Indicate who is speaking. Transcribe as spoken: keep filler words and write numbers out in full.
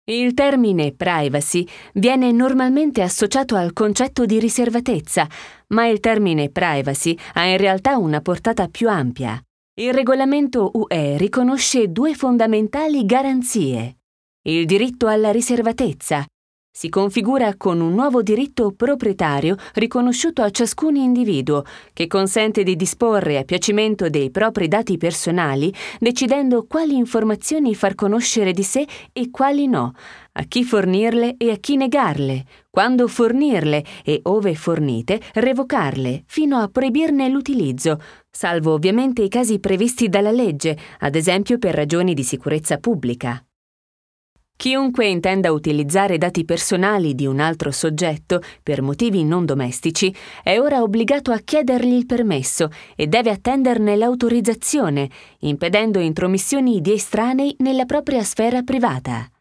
Speaker 1: Il termine privacy viene normalmente associato al concetto di riservatezza, ma il termine privacy ha in realtà una portata più ampia. Il regolamento U E riconosce due fondamentali garanzie. Il diritto alla riservatezza si configura con un nuovo diritto proprietario riconosciuto a ciascun individuo, che consente di disporre a piacimento dei propri dati personali, decidendo quali informazioni far conoscere di sé e quali no, a chi fornirle e a chi negarle, quando fornirle e, ove fornite, revocarle, fino a proibirne l'utilizzo, salvo ovviamente i casi previsti dalla legge, ad esempio per ragioni di sicurezza pubblica. Chiunque intenda utilizzare dati personali di un altro soggetto per motivi non domestici è ora obbligato a chiedergli il permesso e deve attenderne l'autorizzazione, impedendo intromissioni di estranei nella propria sfera privata.